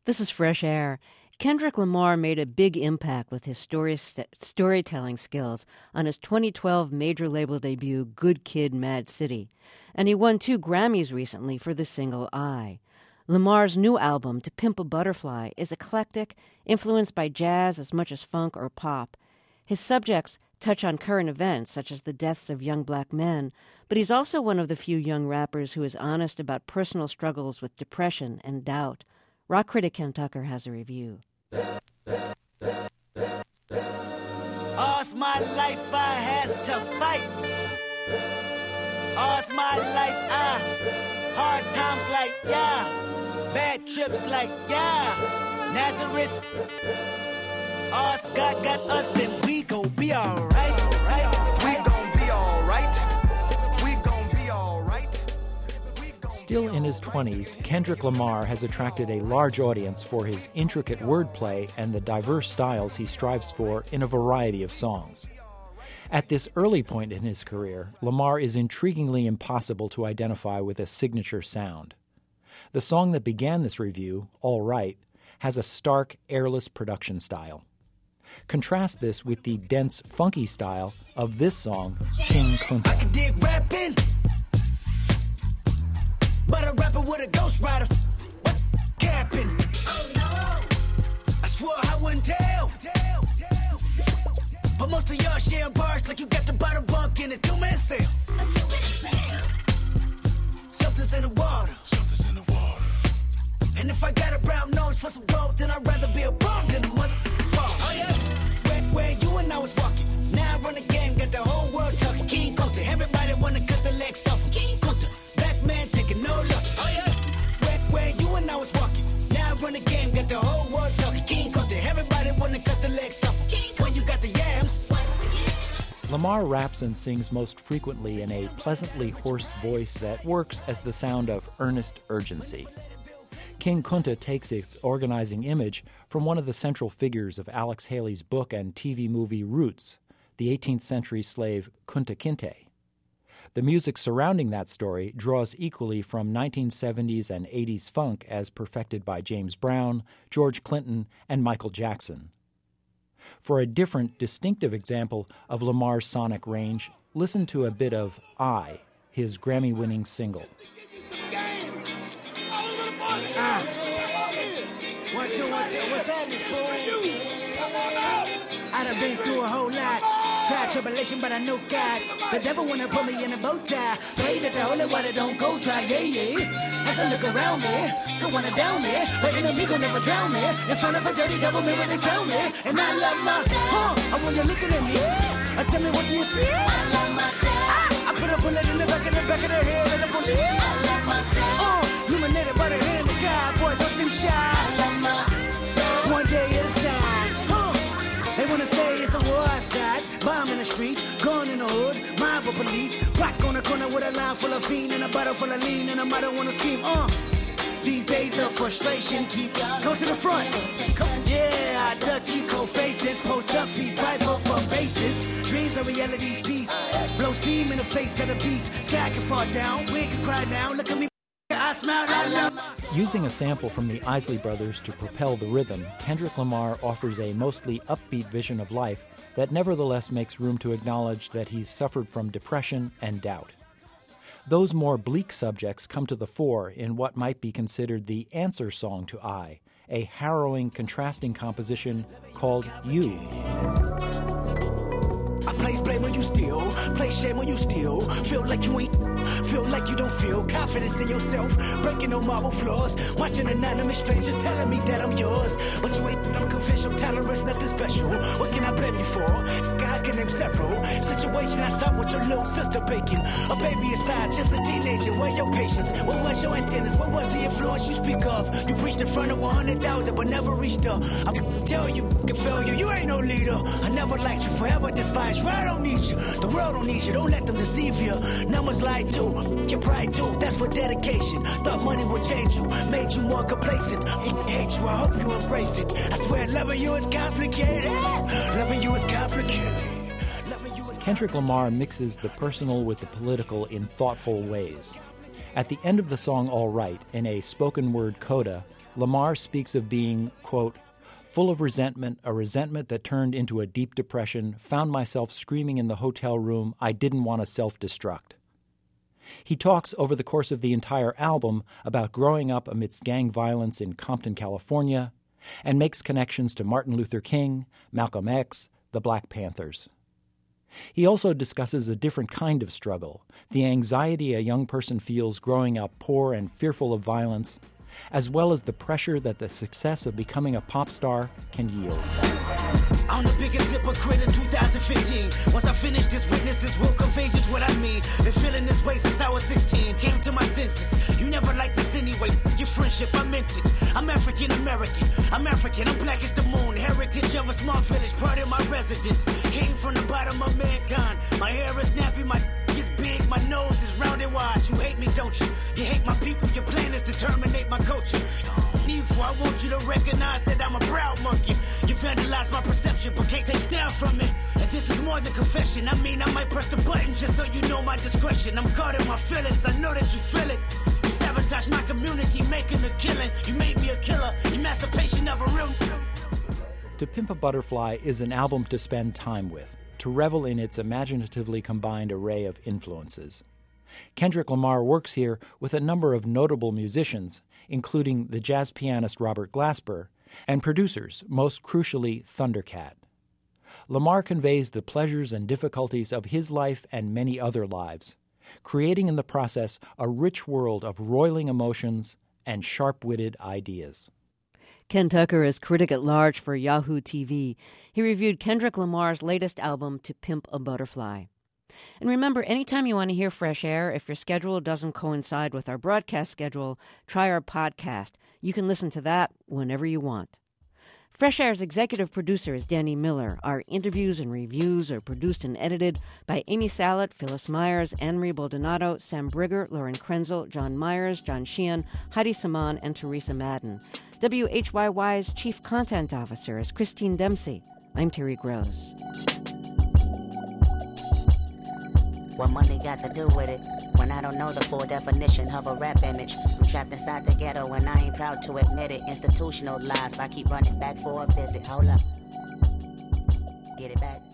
This is Fresh Air. Kendrick Lamar made a big impact with his storytelling skills on his 2012 major label debut, Good Kid, Mad City. And he won 2 Grammys recently for the single I. Lamar's new album, To Pimp a Butterfly, is eclectic, influenced by jazz as much as funk or pop. His subjects touch on current events, such as the deaths of young black men, but he's also one of the few young rappers who is honest about personal struggles with depression and doubt. Rock critic Ken Tucker has a review. All's my life I has to fight. All's my life hard times like bad trips like Nazareth. All's God got us, then we gon' be alright. We gon' be alright. We gon' be alright. Still in his 20s, Kendrick Lamar has attracted a large audience for his intricate wordplay and the diverse styles he strives for in a variety of songs. At this early point in his career, Lamar is intriguingly impossible to identify with a signature sound. The song that began this review, All Right, has a stark, airless production style. Contrast this with the dense, funky style of this song, King Kunta. I can dig rapping, but a rapper with a ghost rider. Capping. Oh no! I swore I wouldn't tell. But most of y'all sharing bars like you got to buy the bunk in a 2-man sale. Something's in the water. Something's in the water. And if I got a brown nose for some gold, then I'd rather be a bum than a mother bum. Oh yeah. Where you and I was walking. Now I run the game, got the whole world talking. King Kunta, everybody wanna cut the legs off. King Kunta, black man taking no losses. Oh yeah. Where you and I was walking. Now I run the game, got the whole world talking. King Kunta, everybody wanna cut the legs off. When you got the yams. Lamar raps and sings most frequently in a pleasantly hoarse voice that works as the sound of earnest urgency. King Kunta takes its organizing image from one of the central figures of Alex Haley's book and TV movie Roots, the 18th century slave Kunta Kinte. The music surrounding that story draws equally from 1970s and 80s funk as perfected by James Brown, George Clinton, and Michael Jackson. For a different, distinctive example of Lamar's sonic range, listen to a bit of I, his Grammy-winning single. What's happening, fool? I done been through a whole lot. Tried tribulation, but I know God. The devil wanna put me in a bow tie. Pray that the holy water don't go dry, yeah. As I look around me, don't wanna down me. But enemy gon' never drown me. In front of a dirty double mirror, they found me. And I love my, I want you looking at me. Tell me, what do you see? I love myself. I put a bullet in the back of the head of the bullet. I love myself. Illuminated by the hand of God, boy, don't seem shy. I love myself. One day at a time. They wanna say it's a war outside, bomb in the street, gun in the hood, mob of police, rock on the corner with a line full of fiend and a bottle full of lean, and I don't wanna scheme. These days of frustration keep come to the front. Yeah, I duck these cold faces, post up feet, fight for bases. Dreams are reality's piece. Blow steam in the face of the beast. Sky can fall down, wind can cry down. Look at me, I smile, I love. Using a sample from the Isley Brothers to propel the rhythm, Kendrick Lamar offers a mostly upbeat vision of life that nevertheless makes room to acknowledge that he's suffered from depression and doubt. Those more bleak subjects come to the fore in what might be considered the answer song to I, a harrowing, contrasting composition called You. I place blame when you steal, place shame when you steal. Feel like you ain't, feel like you don't feel confidence in yourself. Breaking no marble floors, watching anonymous strangers telling me that I'm yours. But you ain't, don't confess your tolerance, nothing special. What can I blame you for? I can name several. Situation I start with your little sister baking. A baby aside, just a teenager. Where your patience? What was your antennas? What was the influence you speak of? You preached in front of 100,000 but never reached up. I can tell you, can fail you. You ain't no leader. I never liked you, forever despised you. I don't need you. The world don't need you. Don't let them deceive you. Numbers lie too. Your pride too. That's for dedication. Thought money would change you. Made you more complacent. Hate you. I hope you embrace it. I swear loving you is complicated. Loving you is complicated. Kendrick Lamar mixes the personal with the political in thoughtful ways. At the end of the song All Right, in a spoken word coda, Lamar speaks of being, quote, full of resentment, a resentment that turned into a deep depression, found myself screaming in the hotel room, I didn't want to self-destruct. He talks over the course of the entire album about growing up amidst gang violence in Compton, California, and makes connections to Martin Luther King, Malcolm X, the Black Panthers. He also discusses a different kind of struggle, the anxiety a young person feels growing up poor and fearful of violence, as well as the pressure that the success of becoming a pop star can yield. I'm the biggest hypocrite in 2015. Once I finish this, witnesses will convey just what I mean. Been feeling this way since I was 16. Came to my senses. You never liked this anyway. Your friendship, I meant it. I'm African American. I'm African. I'm black as the moon. Heritage of a small village. Part of my residence. Came from the bottom of mankind. My hair is nappy. My is big. My nose is round and wide. You hate me, don't you? You hate my people. Your plan is to terminate my culture. Evil, I want you to recognize that I'm a proud monkey. You vandalize my perception, but can't take down from it. And this is more than confession. I mean, I might press the button just so you know my discretion. I'm caught in my feelings. I know that you feel it. You sabotage my community, making a killing. You made me a killer. Emancipation of a real. To Pimp a Butterfly is an album to spend time with, to revel in its imaginatively combined array of influences. Kendrick Lamar works here with a number of notable musicians, including the jazz pianist Robert Glasper, and producers, most crucially Thundercat. Lamar conveys the pleasures and difficulties of his life and many other lives, creating in the process a rich world of roiling emotions and sharp-witted ideas. Ken Tucker is critic at large for Yahoo TV. He reviewed Kendrick Lamar's latest album, To Pimp a Butterfly. And remember, anytime you want to hear Fresh Air, if your schedule doesn't coincide with our broadcast schedule, try our podcast. You can listen to that whenever you want. Fresh Air's executive producer is Danny Miller. Our interviews and reviews are produced and edited by Amy Salet, Phyllis Myers, Anne-Marie Baldonado, Sam Brigger, Lauren Krenzel, John Myers, John Sheehan, Heidi Saman, and Teresa Madden. WHYY's chief content officer is Christine Dempsey. I'm Terry Gross. What money got to do with it? When I don't know the full definition of a rap image. I'm trapped inside the ghetto and I ain't proud to admit it. Institutional lies, so I keep running back for a visit. Hold up. Get it back.